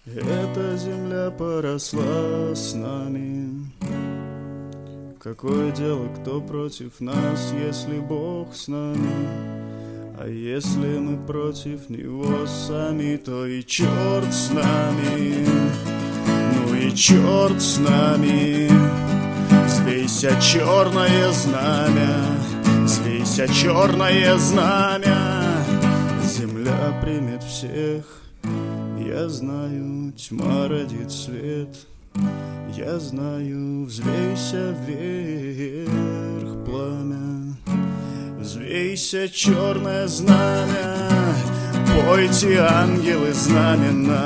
Эта земля поросла с нами. Какое дело, кто против нас, если Бог с нами? А если мы против Него сами, то и черт с нами. Ну и черт с нами. Взвейся черное знамя, взвейся черное знамя. Земля примет всех, я знаю, тьма родит свет. Я знаю, взвейся вверх пламя, взвейся черное знамя, пойте, ангелы, знамена.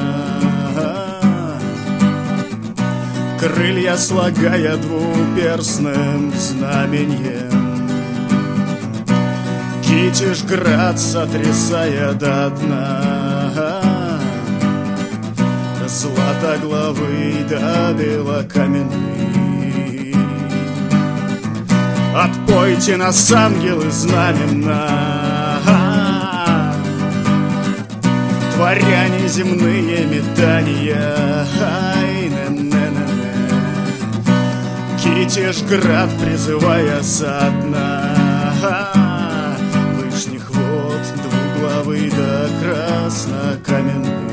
Крылья слагая двуперстным знаменьем, Китежград сотрясая до дна, до Златоглавы, до Белокаменный. Отпойте нас, ангелы, знамена, дворяне земные метания. Китежград призывая со дна вышних вод двуглавый до краснокаменный.